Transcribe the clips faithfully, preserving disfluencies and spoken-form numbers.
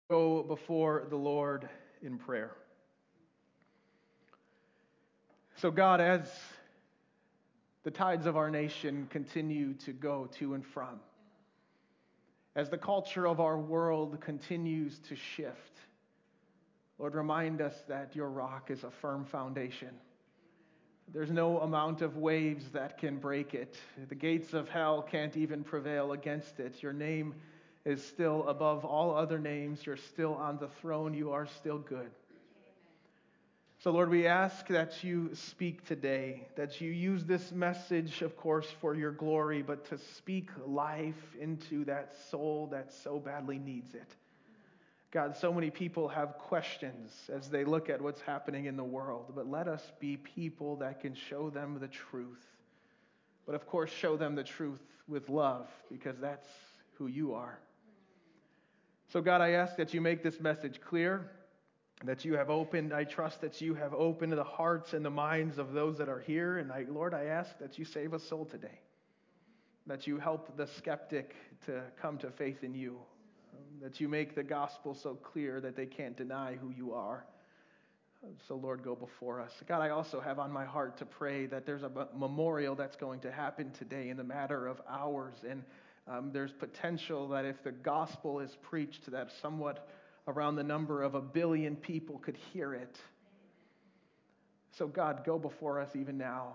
Go before the Lord in prayer. So God, as the tides of our nation continue to go to and from, as the culture of our world continues to shift, Lord, remind us that your rock is a firm foundation. There's no amount of waves that can break it. The gates of hell can't even prevail against it. Your name is still above all other names. You're still on the throne. You are still good. So, Lord, we ask that you speak today, that you use this message, of course, for your glory, but to speak life into that soul that so badly needs it. God, so many people have questions as they look at what's happening in the world, but let us be people that can show them the truth. But, of course, show them the truth with love, because that's who you are. So, God, I ask that you make this message clear, that you have opened, I trust that you have opened the hearts and the minds of those that are here. And I, Lord, I ask that you save a soul today, that you help the skeptic to come to faith in you, um, that you make the gospel so clear that they can't deny who you are. So, Lord, go before us. God, I also have on my heart to pray that there's a memorial that's going to happen today in the matter of hours. And um, there's potential that if the gospel is preached, that somewhat around the number of a billion people could hear it. So, God, go before us even now.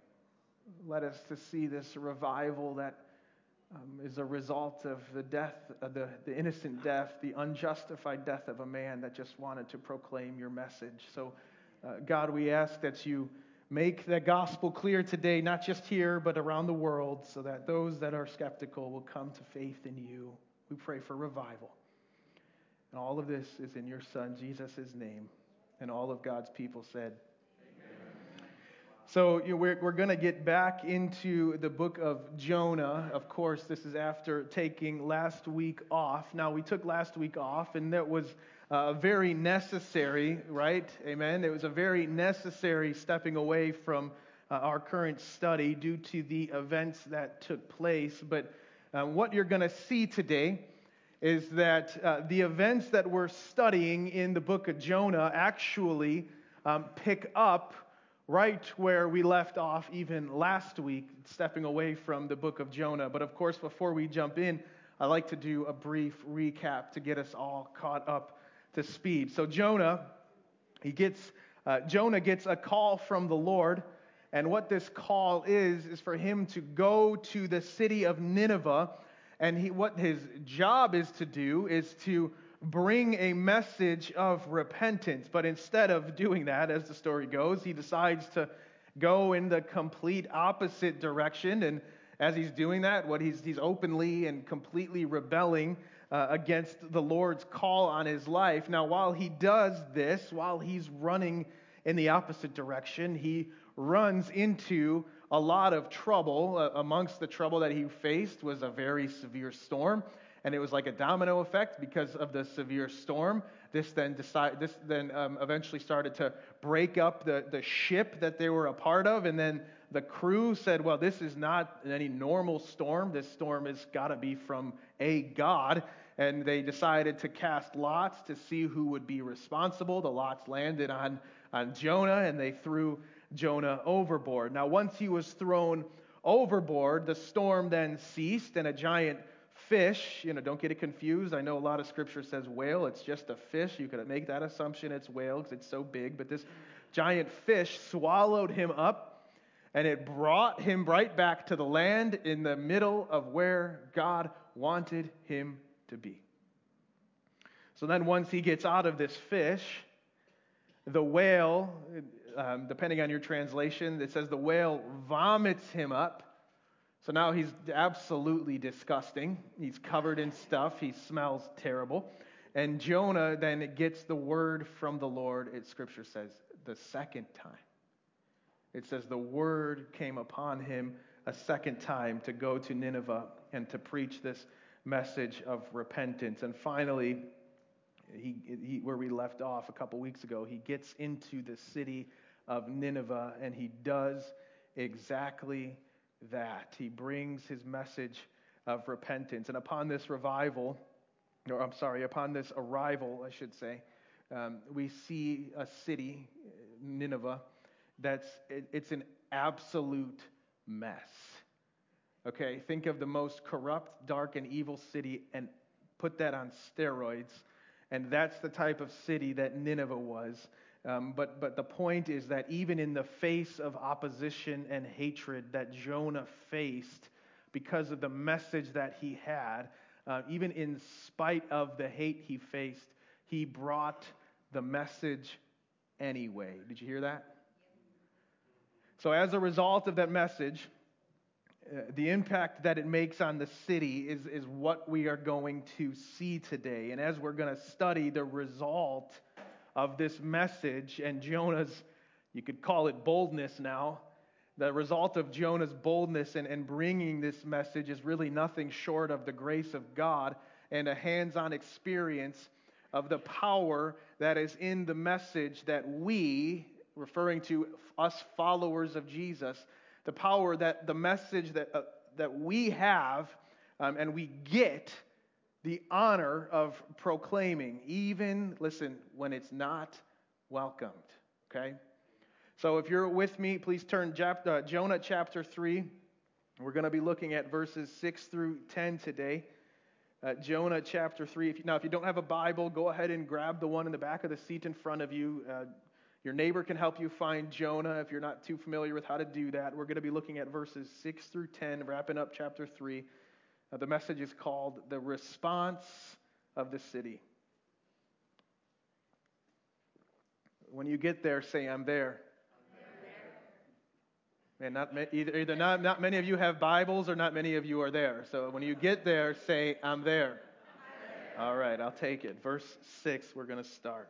Let us to see this revival that um, is a result of the death, uh, the, the innocent death, the unjustified death of a man that just wanted to proclaim your message. So, uh, God, we ask that you make the gospel clear today, not just here, but around the world, so that those that are skeptical will come to faith in you. We pray for revival. And all of this is in your Son, Jesus' name. And all of God's people said, amen. So you know, we're, we're going to get back into the book of Jonah. Of course, this is after taking last week off. Now, we took last week off, and that was uh, very necessary, right? Amen. It was a very necessary stepping away from uh, our current study due to the events that took place. But uh, what you're going to see today is that uh, the events that we're studying in the book of Jonah actually um, pick up right where we left off even last week, stepping away from the book of Jonah. But of course, before we jump in, I'd like to do a brief recap to get us all caught up to speed. So Jonah, he gets uh, Jonah gets a call from the Lord, and what this call is is for him to go to the city of Nineveh. And he, what his job is to do is to bring a message of repentance. But instead of doing that, as the story goes, he decides to go in the complete opposite direction. And as he's doing that, what he's, he's openly and completely rebelling uh, against the Lord's call on his life. Now, while he does this, while he's running in the opposite direction, he runs into a lot of trouble. Uh, amongst the trouble that he faced was a very severe storm, and it was like a domino effect because of the severe storm. This then decide, this then um, eventually started to break up the, the ship that they were a part of, and then the crew said, well, this is not any normal storm. This storm has got to be from a god, and they decided to cast lots to see who would be responsible. The lots landed on, on Jonah, and they threw Jonah overboard. Now, once he was thrown overboard, the storm then ceased, and a giant fish, you know, don't get it confused. I know a lot of scripture says whale. It's just a fish. You could make that assumption it's whale because it's so big. But this giant fish swallowed him up, and it brought him right back to the land in the middle of where God wanted him to be. So then once he gets out of this fish, the whale, um, depending on your translation, it says the whale vomits him up. So now he's absolutely disgusting. He's covered in stuff. He smells terrible. And Jonah then gets the word from the Lord, it scripture says, the second time. It says the word came upon him a second time to go to Nineveh and to preach this message of repentance. And finally, He, he, where we left off a couple weeks ago, he gets into the city of Nineveh, and he does exactly that. He brings his message of repentance. And upon this revival, or I'm sorry, upon this arrival, I should say, um, we see a city, Nineveh, that's, it, it's an absolute mess. Okay, think of the most corrupt, dark, and evil city and put that on steroids. And that's the type of city that Nineveh was. Um, but, but the point is that even in the face of opposition and hatred that Jonah faced because of the message that he had, uh, even in spite of the hate he faced, he brought the message anyway. Did you hear that? So as a result of that message, uh, the impact that it makes on the city is, is what we are going to see today. And as we're going to study the result of this message and Jonah's, you could call it boldness now, the result of Jonah's boldness and, and bringing this message is really nothing short of the grace of God and a hands-on experience of the power that is in the message that we, referring to us followers of Jesus, the power that the message that uh, that we have um, and we get the honor of proclaiming, even, listen, when it's not welcomed, okay? So if you're with me, please turn Jap- uh, Jonah chapter three. We're going to be looking at verses six through ten today. Uh, Jonah chapter three. If you, now, if you don't have a Bible, go ahead and grab the one in the back of the seat in front of you. Uh, your neighbor can help you find Jonah if you're not too familiar with how to do that. We're going to be looking at verses six through ten, wrapping up chapter three. Uh, the message is called The Response of the City. When you get there, say, I'm there. Man, not ma- either, either not, not many of you have Bibles or not many of you are there. So when you get there, say, I'm there. I'm there. All right, I'll take it. Verse six, we're going to start.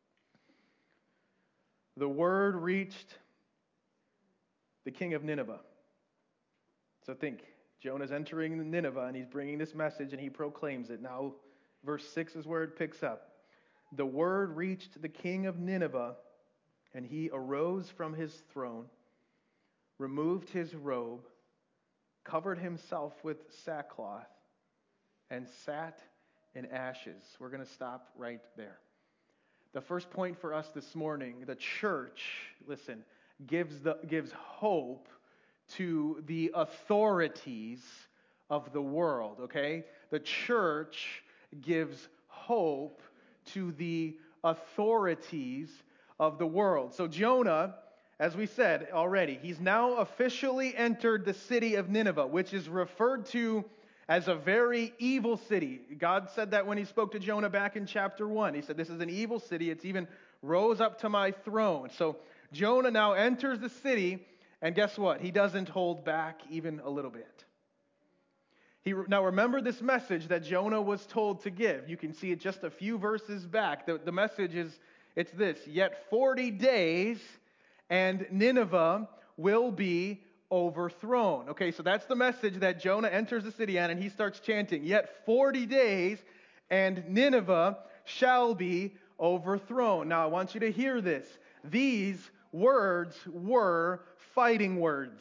The word reached the king of Nineveh. So think, Jonah's entering Nineveh and he's bringing this message and he proclaims it. Now, verse six is where it picks up. The word reached the king of Nineveh, and he arose from his throne, removed his robe, covered himself with sackcloth, and sat in ashes. We're going to stop right there. The first point for us this morning, the church, listen, gives the gives hope to the authorities of the world, okay? The church gives hope to the authorities of the world. So Jonah, as we said already, he's now officially entered the city of Nineveh, which is referred to as a very evil city. God said that when he spoke to Jonah back in chapter one. He said, this is an evil city. It's even rose up to my throne. So Jonah now enters the city, and guess what? He doesn't hold back even a little bit. He, now remember this message that Jonah was told to give. You can see it just a few verses back. The, the message is, it's this: yet forty days and Nineveh will be overthrown. Okay, so that's the message that Jonah enters the city on, and he starts chanting, yet forty days and Nineveh shall be overthrown. Now I want you to hear this. These words were fighting words.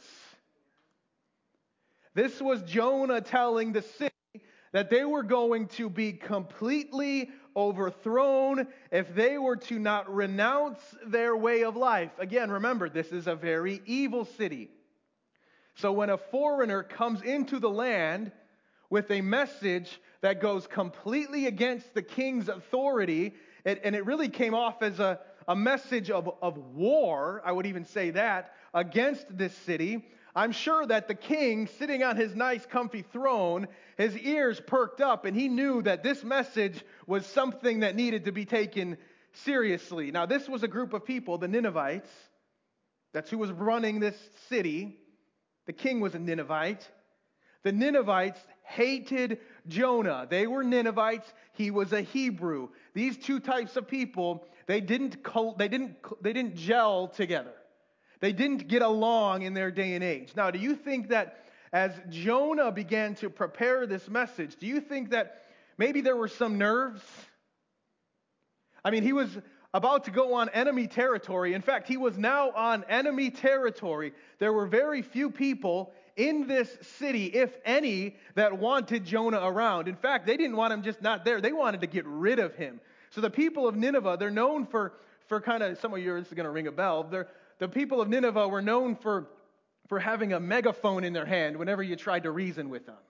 This was Jonah telling the city that they were going to be completely overthrown if they were to not renounce their way of life. Again, remember, this is a very evil city. So when a foreigner comes into the land with a message that goes completely against the king's authority, it, and it really came off as a, a message of, of war, I would even say that, against this city, I'm sure that the king, sitting on his nice comfy throne, his ears perked up, and he knew that this message was something that needed to be taken seriously. Now, this was a group of people, the Ninevites. That's who was running this city. The king was a Ninevite. The Ninevites hated Jonah. They were Ninevites. He was a Hebrew. These two types of people, they didn't they didn't they didn't gel together. They didn't get along in their day and age. Now, do you think that as Jonah began to prepare this message, do you think that maybe there were some nerves? I mean, he was about to go on enemy territory. In fact, he was now on enemy territory. There were very few people in this city, if any, that wanted Jonah around. In fact, they didn't want him just not there. They wanted to get rid of him. So the people of Nineveh, they're known for, for kind of, some of you, this is going to ring a bell. They're, the people of Nineveh were known for, for having a megaphone in their hand whenever you tried to reason with them.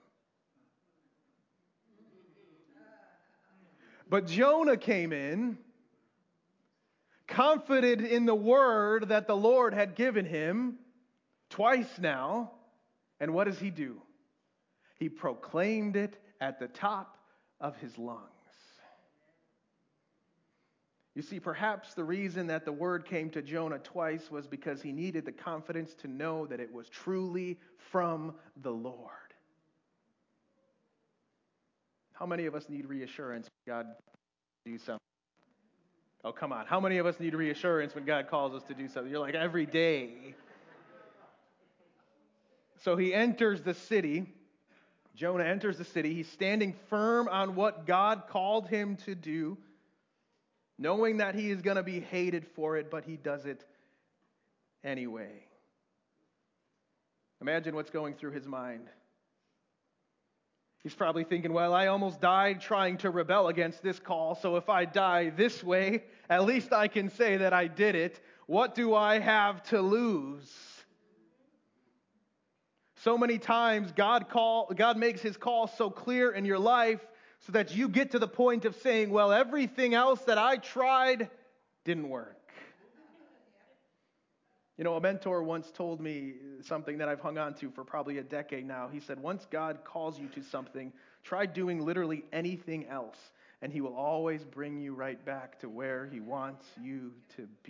But Jonah came in, confident in the word that the Lord had given him twice now. And what does he do? He proclaimed it at the top of his lungs. You see, perhaps the reason that the word came to Jonah twice was because he needed the confidence to know that it was truly from the Lord. How many of us need reassurance when God do something? Oh, come on. How many of us need reassurance when God calls us to do something? You're like, every day. So he enters the city. Jonah enters the city. He's standing firm on what God called him to do, knowing that he is going to be hated for it, but he does it anyway. Imagine what's going through his mind. He's probably thinking, well, I almost died trying to rebel against this call, so if I die this way, at least I can say that I did it. What do I have to lose? So many times God call, God makes his call so clear in your life so that you get to the point of saying, well, everything else that I tried didn't work. You know, a mentor once told me something that I've hung on to for probably a decade now. He said, once God calls you to something, try doing literally anything else, and he will always bring you right back to where he wants you to be.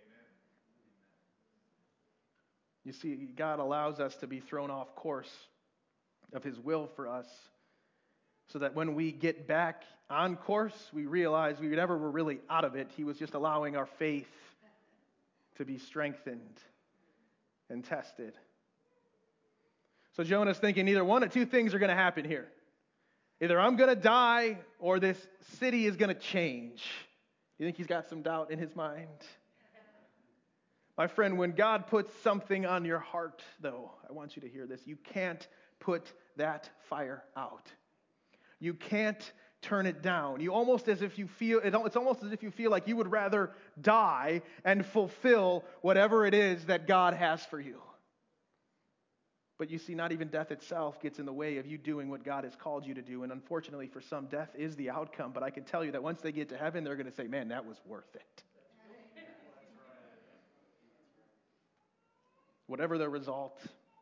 You see, God allows us to be thrown off course of his will for us so that when we get back on course, we realize we never were really out of it. He was just allowing our faith to be strengthened and tested. So Jonah's thinking either one or two things are going to happen here. Either I'm going to die or this city is going to change. You think he's got some doubt in his mind? My friend, when God puts something on your heart, though, I want you to hear this. You can't put that fire out. You can't turn it down. You almost as if you feel, it's almost as if you feel like you would rather die and fulfill whatever it is that God has for you. But you see, not even death itself gets in the way of you doing what God has called you to do. And unfortunately for some, death is the outcome. But I can tell you that once they get to heaven, they're going to say, man, that was worth it. Whatever the result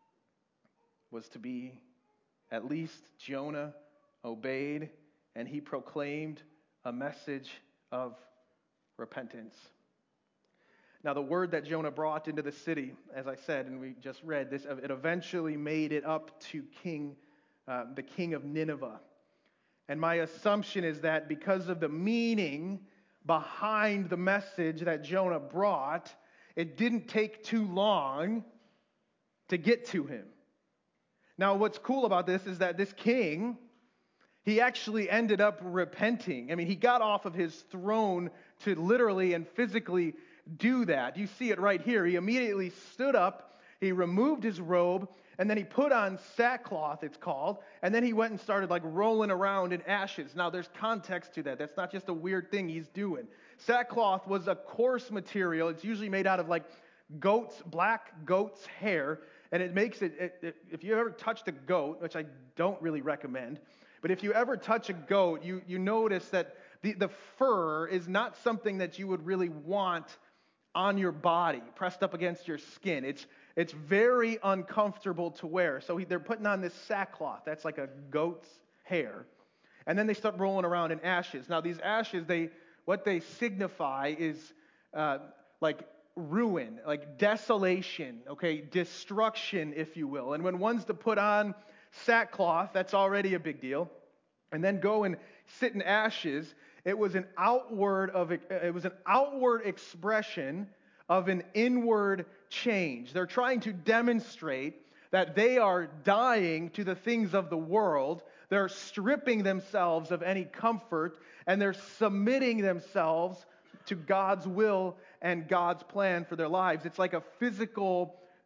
was to be, at least Jonah obeyed and he proclaimed a message of repentance. Now, the word that Jonah brought into the city, as I said, and we just read this, it eventually made it up to King, uh, the king of Nineveh. And my assumption is that because of the meaning behind the message that Jonah brought, it didn't take too long to get to him. Now, what's cool about this is that this king, he actually ended up repenting. I mean, he got off of his throne to literally and physically do that. You see it right here. He immediately stood up, he removed his robe, and then he put on sackcloth, it's called, and then he went and started like rolling around in ashes. Now, there's context to that. That's not just a weird thing he's doing. Sackcloth was a coarse material. It's usually made out of like goat's, black goat's hair, and it makes it, it, it, if you ever touched a goat, which I don't really recommend, but if you ever touch a goat, you, you notice that the, the fur is not something that you would really want on your body, pressed up against your skin. It's it's very uncomfortable to wear. So he, they're putting on this sackcloth. That's like a goat's hair. And then they start rolling around in ashes. Now these ashes, they what they signify is uh, like ruin, like desolation, okay, destruction, if you will. And when one's to put on sackcloth, that's already a big deal. And then go and sit in ashes. It was an outward of it was an outward expression of an inward change. They're trying to demonstrate that they are dying to the things of the world. They're stripping themselves of any comfort, and they're submitting themselves to God's will and God's plan for their lives. It's like a physical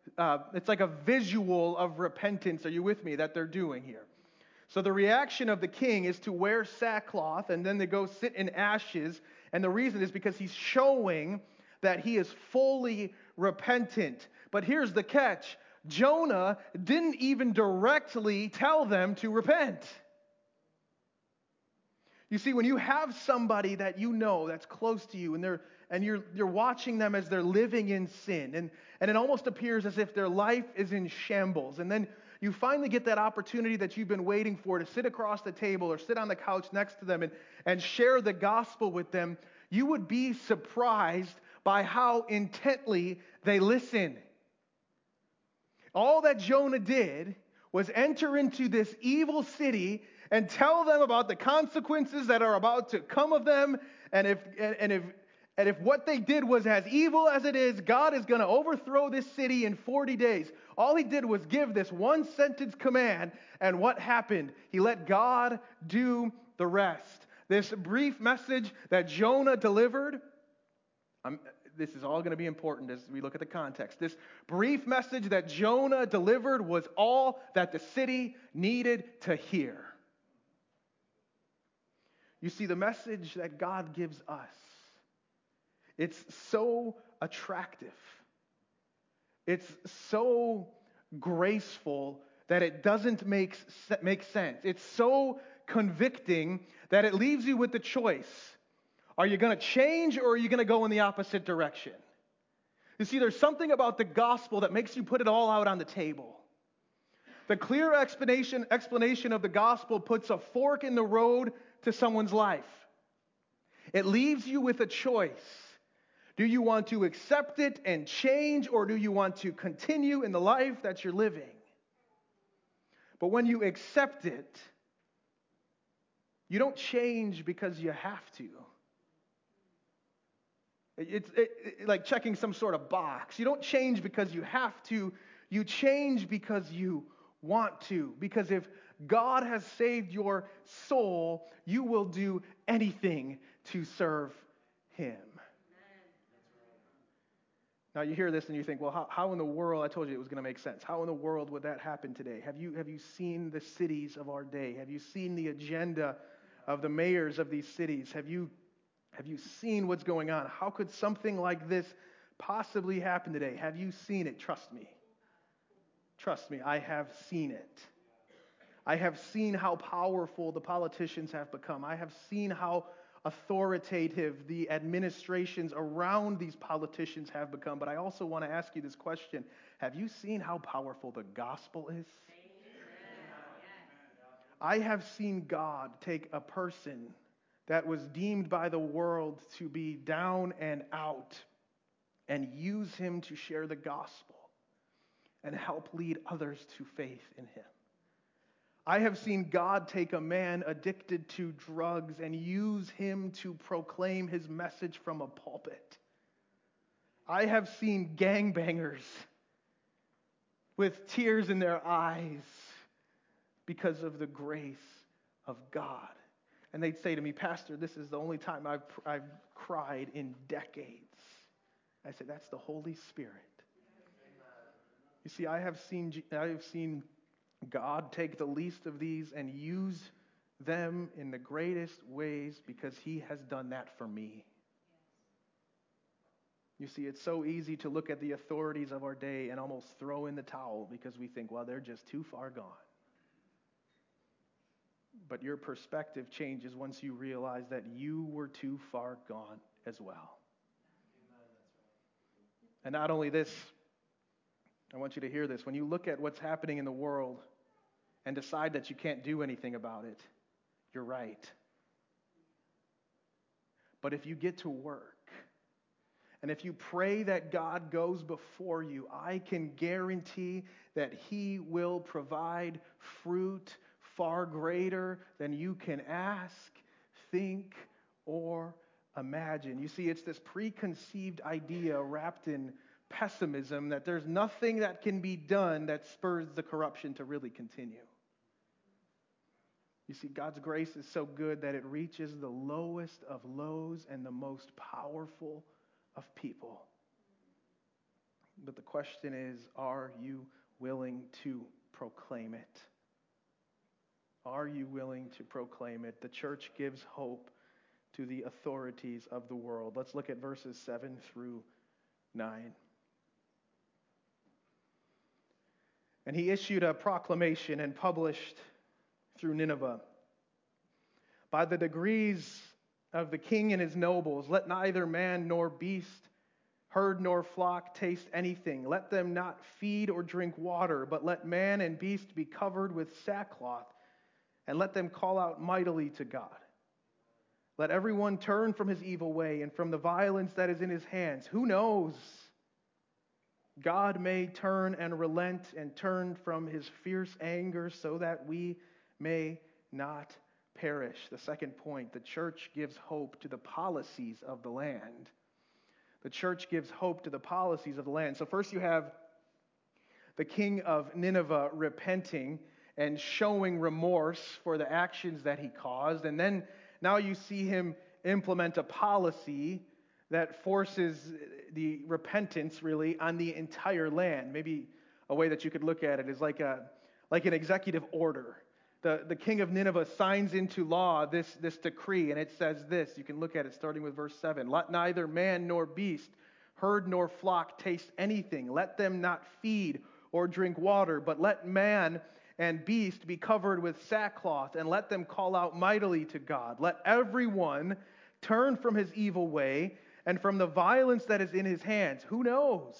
uh, it's like a visual of repentance. Are you with me? That they're doing here. So the reaction of the king is to wear sackcloth, and then they go sit in ashes. And the reason is because he's showing that he is fully repentant. But here's the catch. Jonah didn't even directly tell them to repent. You see, when you have somebody that you know that's close to you, and they're and you're you're watching them as they're living in sin, and, and it almost appears as if their life is in shambles, and then you finally get that opportunity that you've been waiting for to sit across the table or sit on the couch next to them and, and share the gospel with them, you would be surprised by how intently they listen. All that Jonah did was enter into this evil city and tell them about the consequences that are about to come of them. And if and, and if and if what they did was as evil as it is, God is going to overthrow this city in forty days. All he did was give this one sentence command, and what happened? He let God do the rest. This brief message that Jonah delivered, I'm, this is all going to be important as we look at the context. This brief message that Jonah delivered was all that the city needed to hear. You see, the message that God gives us, it's so attractive. It's so graceful that it doesn't make, make sense. It's so convicting that it leaves you with the choice. Are you going to change, or are you going to go in the opposite direction? You see, there's something about the gospel that makes you put it all out on the table. The clear explanation, explanation of the gospel puts a fork in the road to someone's life. It leaves you with a choice. Do you want to accept it and change, or do you want to continue in the life that you're living? But when you accept it, you don't change because you have to. It's it, it, like checking some sort of box. You don't change because you have to. You change because you want to. Because if God has saved your soul, you will do anything to serve Him. Now you hear this and you think, well, how, how in the world, I told you it was going to make sense. How in the world would that happen today? Have you, have you seen the cities of our day? Have you seen the agenda of the mayors of these cities? Have you, have you seen what's going on? How could something like this possibly happen today? Have you seen it? Trust me. Trust me, I have seen it. I have seen how powerful the politicians have become. I have seen how authoritative the administrations around these politicians have become. But I also want to ask you this question. Have you seen how powerful the gospel is? I have seen God take a person that was deemed by the world to be down and out and use him to share the gospel and help lead others to faith in Him. I have seen God take a man addicted to drugs and use him to proclaim His message from a pulpit. I have seen gangbangers with tears in their eyes because of the grace of God. And they'd say to me, Pastor, this is the only time I've, I've cried in decades. I said, that's the Holy Spirit. You see, I have seen I have seen God take the least of these and use them in the greatest ways because He has done that for me. You see, it's so easy to look at the authorities of our day and almost throw in the towel because we think, well, they're just too far gone. But your perspective changes once you realize that you were too far gone as well. And not only this, I want you to hear this. When you look at what's happening in the world and decide that you can't do anything about it, you're right. But if you get to work, and if you pray that God goes before you, I can guarantee that He will provide fruit far greater than you can ask, think, or imagine. You see, it's this preconceived idea wrapped in pessimism that there's nothing that can be done that spurs the corruption to really continue. You see, God's grace is so good that it reaches the lowest of lows and the most powerful of people. But the question is, are you willing to proclaim it? Are you willing to proclaim it? The church gives hope to the authorities of the world. Let's look at verses seven through nine. And he issued a proclamation and published through Nineveh, by the degrees of the king and his nobles, let neither man nor beast, herd nor flock taste anything. Let them not feed or drink water, but let man and beast be covered with sackcloth, and let them call out mightily to God. Let everyone turn from his evil way and from the violence that is in his hands. Who knows? God may turn and relent and turn from his fierce anger so that we may not perish. The second point, the church gives hope to the policies of the land. The church gives hope to the policies of the land. So first you have the king of Nineveh repenting and showing remorse for the actions that he caused. And then now you see him implement a policy that forces the repentance really on the entire land. Maybe a way that you could look at it is like a like an executive order. The, the king of Nineveh signs into law this, this decree, and it says this. You can look at it starting with verse seven. Let neither man nor beast, herd nor flock taste anything. Let them not feed or drink water, but let man and beast be covered with sackcloth, and let them call out mightily to God. Let everyone turn from his evil way and from the violence that is in his hands. Who knows?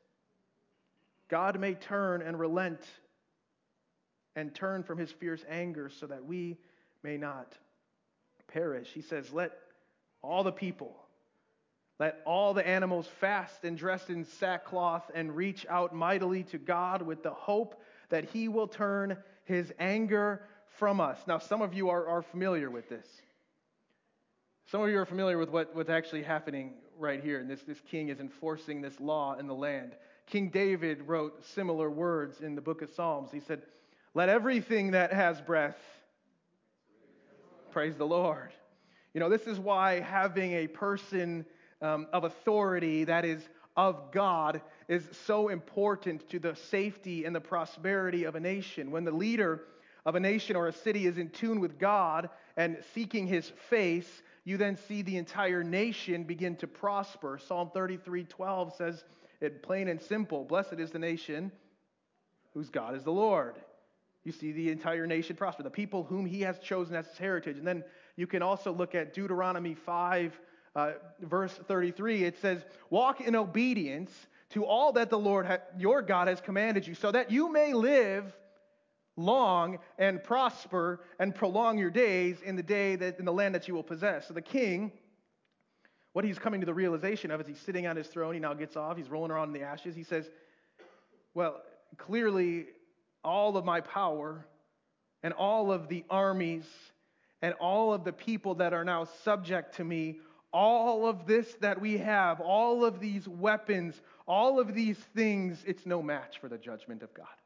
God may turn and relent and turn from his fierce anger so that we may not perish. He says, let all the people, let all the animals fast and dress in sackcloth and reach out mightily to God with the hope that he will turn his anger from us. Now, some of you are, are familiar with this. Some of you are familiar with what, what's actually happening right here. And this, this king is enforcing this law in the land. King David wrote similar words in the book of Psalms. He said, let everything that has breath praise the Lord. You know, this is why having a person um, of authority that is of God is so important to the safety and the prosperity of a nation. When the leader of a nation or a city is in tune with God and seeking his face, you then see the entire nation begin to prosper. Psalm thirty-three twelve says it plain and simple, blessed is the nation whose God is the Lord. You see the entire nation prosper, the people whom he has chosen as his heritage. And then you can also look at Deuteronomy five, uh, verse thirty-three. It says, walk in obedience to all that the Lord ha- your God has commanded you, so that you may live long and prosper and prolong your days in the day that in the land that you will possess. So the king, what he's coming to the realization of is he's sitting on his throne. He now gets off. He's rolling around in the ashes. He says, well, clearly all of my power and all of the armies and all of the people that are now subject to me, all of this that we have, all of these weapons, all of these things, it's no match for the judgment of God.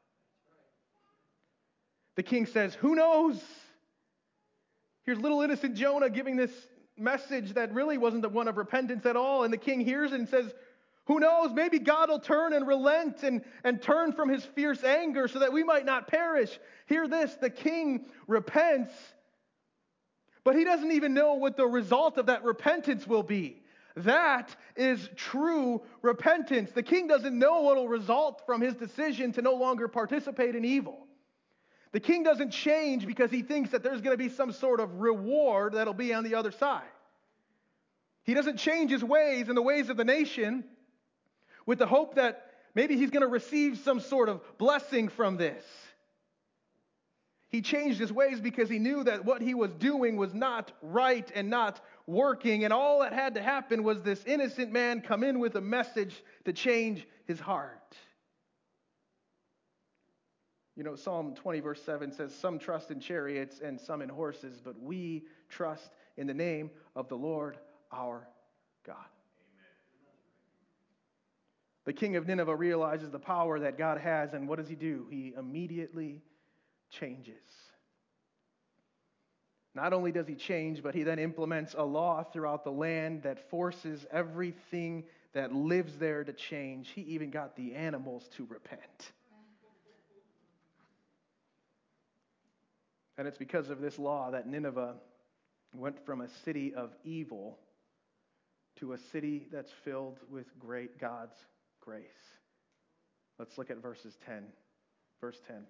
The king says, who knows? Here's little innocent Jonah giving this message that really wasn't the one of repentance at all. And the king hears it and says, who knows? Maybe God will turn and relent and, and turn from his fierce anger so that we might not perish. Hear this, the king repents, but he doesn't even know what the result of that repentance will be. That is true repentance. The king doesn't know what will result from his decision to no longer participate in evil. The king doesn't change because he thinks that there's going to be some sort of reward that'll be on the other side. He doesn't change his ways and the ways of the nation with the hope that maybe he's going to receive some sort of blessing from this. He changed his ways because he knew that what he was doing was not right and not working, and all that had to happen was this innocent man come in with a message to change his heart. You know, Psalm twenty verse seven says, some trust in chariots and some in horses, but we trust in the name of the Lord our God. The king of Nineveh realizes the power that God has, and what does he do? He immediately changes. Not only does he change, but he then implements a law throughout the land that forces everything that lives there to change. He even got the animals to repent. And it's because of this law that Nineveh went from a city of evil to a city that's filled with great God's grace. Let's look at verses ten. Verse ten.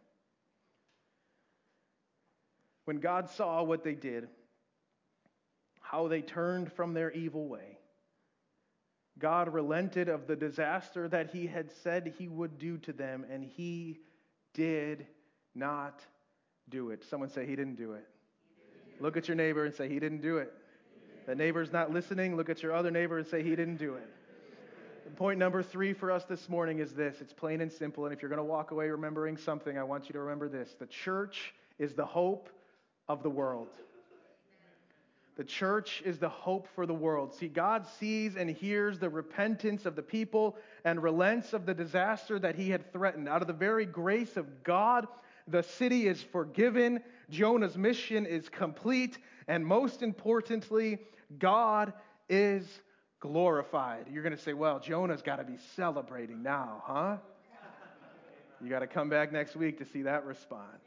When God saw what they did, how they turned from their evil way, God relented of the disaster that he had said he would do to them, and he did not do it. Someone say, he didn't do it. Look at your neighbor and say, he didn't do it. The neighbor's not listening. Look at your other neighbor and say, he didn't do it. Point number three for us this morning is this. It's plain and simple, and if you're going to walk away remembering something, I want you to remember this. The church is the hope of the world. The church is the hope for the world. See, God sees and hears the repentance of the people and relents of the disaster that he had threatened. Out of the very grace of God, the city is forgiven, Jonah's mission is complete, and most importantly, God is glorified. You're going to say, well, Jonah's got to be celebrating now, huh? You got to come back next week to see that response.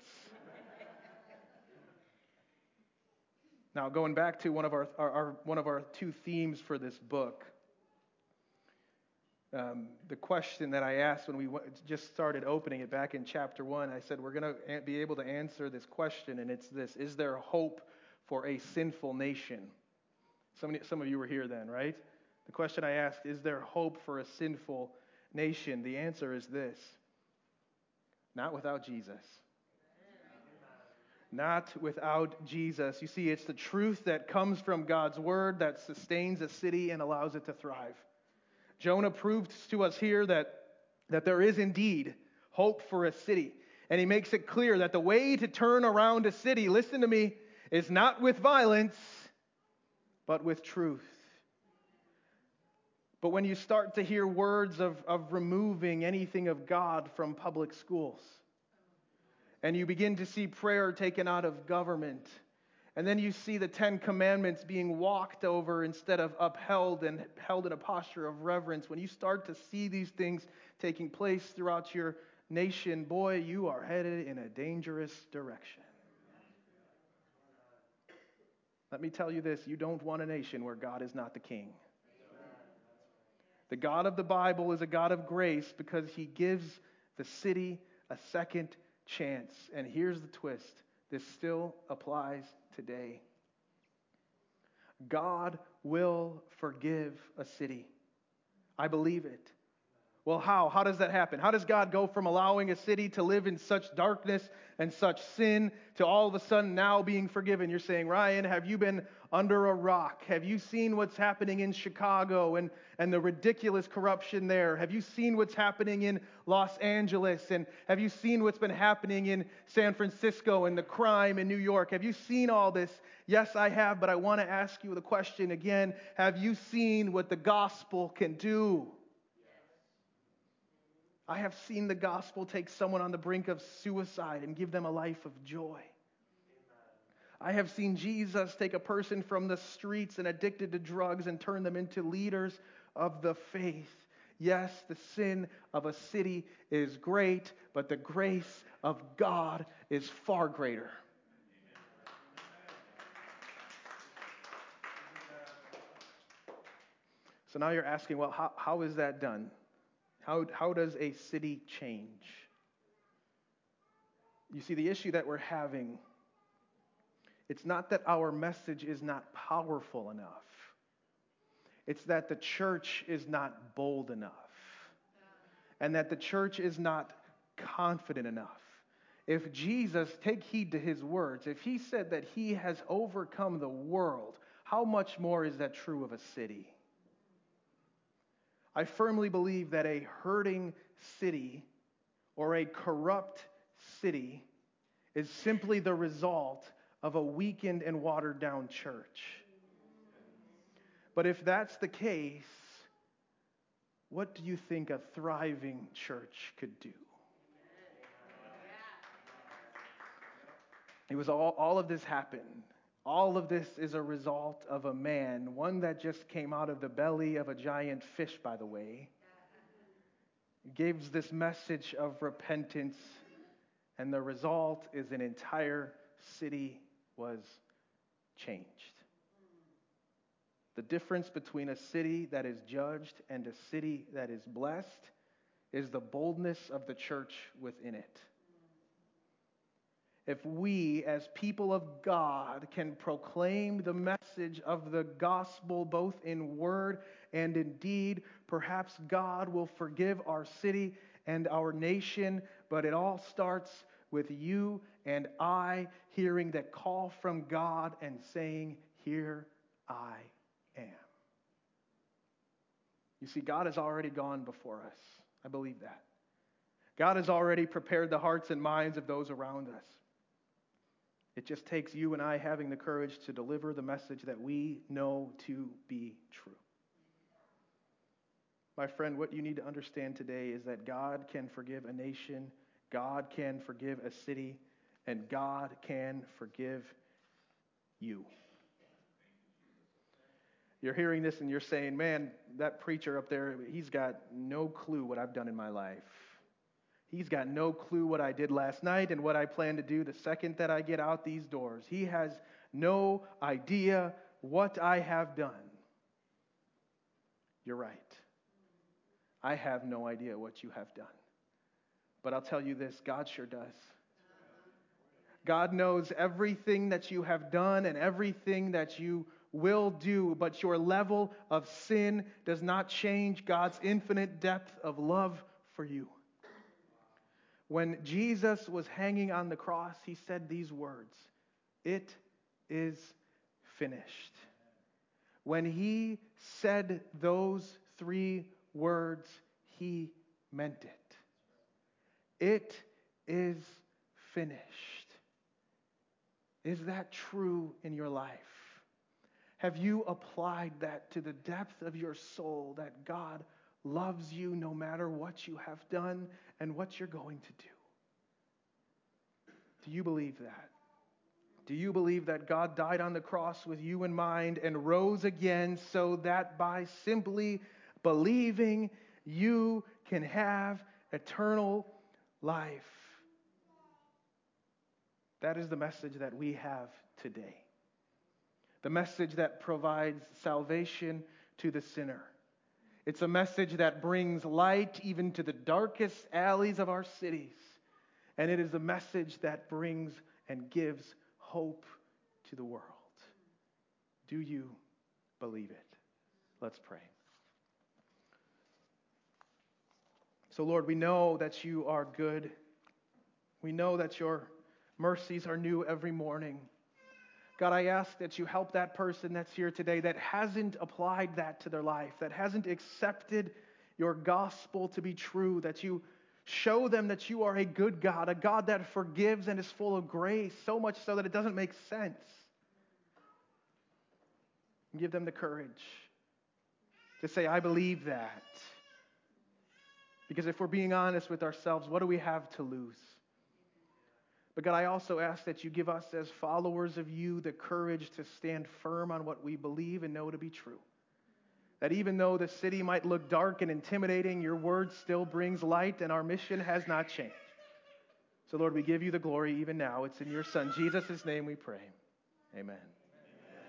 Now, going back to one of our, our, our one of our two themes for this book, um, the question that I asked when we w- just started opening it back in chapter one, I said we're going to be able to answer this question, and it's this: is there hope for a sinful nation? Some, some of you were here then, right? The question I asked, is there hope for a sinful nation? The answer is this: not without Jesus. Not without Jesus. You see, it's the truth that comes from God's word that sustains a city and allows it to thrive. Jonah proved to us here that, that there is indeed hope for a city. And he makes it clear that the way to turn around a city, listen to me, is not with violence, but with truth. But when you start to hear words of, of removing anything of God from public schools, and you begin to see prayer taken out of government, and then you see the Ten Commandments being walked over instead of upheld and held in a posture of reverence, when you start to see these things taking place throughout your nation, boy, you are headed in a dangerous direction. Let me tell you this, you don't want a nation where God is not the king. The God of the Bible is a God of grace because he gives the city a second chance. And here's the twist. This still applies today. God will forgive a city. I believe it. Well, how? How does that happen? How does God go from allowing a city to live in such darkness and such sin to all of a sudden now being forgiven? You're saying, Ryan, have you been under a rock? Have you seen what's happening in Chicago and, and the ridiculous corruption there? Have you seen what's happening in Los Angeles? And have you seen what's been happening in San Francisco and the crime in New York? Have you seen all this? Yes, I have, but I want to ask you the question again. Have you seen what the gospel can do? I have seen the gospel take someone on the brink of suicide and give them a life of joy. I have seen Jesus take a person from the streets and addicted to drugs and turn them into leaders of the faith. Yes, the sin of a city is great, but the grace of God is far greater. So now you're asking, well, how, how is that done? How, how does a city change? You see, the issue that we're having, it's not that our message is not powerful enough. It's that the church is not bold enough. And that the church is not confident enough. If Jesus, take heed to his words, if he said that he has overcome the world, how much more is that true of a city? I firmly believe that a hurting city or a corrupt city is simply the result of a weakened and watered down church. But if that's the case, what do you think a thriving church could do? It was all, all of this happened All of this is a result of a man, one that just came out of the belly of a giant fish, by the way. He gives this message of repentance, and the result is an entire city was changed. The difference between a city that is judged and a city that is blessed is the boldness of the church within it. If we, as people of God, can proclaim the message of the gospel both in word and in deed, perhaps God will forgive our city and our nation, but it all starts with you and I hearing that call from God and saying, "Here I am." You see, God has already gone before us. I believe that. God has already prepared the hearts and minds of those around us. It just takes you and I having the courage to deliver the message that we know to be true. My friend, what you need to understand today is that God can forgive a nation, God can forgive a city, and God can forgive you. You're hearing this and you're saying, man, that preacher up there, he's got no clue what I've done in my life. He's got no clue what I did last night and what I plan to do the second that I get out these doors. He has no idea what I have done. You're right. I have no idea what you have done. But I'll tell you this, God sure does. God knows everything that you have done and everything that you will do, but your level of sin does not change God's infinite depth of love for you. When Jesus was hanging on the cross, he said these words, "It is finished." When he said those three words, he meant it. It is finished. Is that true in your life? Have you applied that to the depth of your soul, that God loves you no matter what you have done and what you're going to do? Do you believe that? Do you believe that God died on the cross with you in mind and rose again so that by simply believing you can have eternal life? That is the message that we have today. The message that provides salvation to the sinner. It's a message that brings light even to the darkest alleys of our cities. And it is a message that brings and gives hope to the world. Do you believe it? Let's pray. So, Lord, we know that you are good. We know that your mercies are new every morning. God, I ask that you help that person that's here today that hasn't applied that to their life, that hasn't accepted your gospel to be true, that you show them that you are a good God, a God that forgives and is full of grace, so much so that it doesn't make sense. Give them the courage to say, I believe that. Because if we're being honest with ourselves, what do we have to lose? But God, I also ask that you give us as followers of you the courage to stand firm on what we believe and know to be true. That even though the city might look dark and intimidating, your word still brings light and our mission has not changed. So Lord, we give you the glory even now. It's in your Son, Jesus' name we pray. Amen.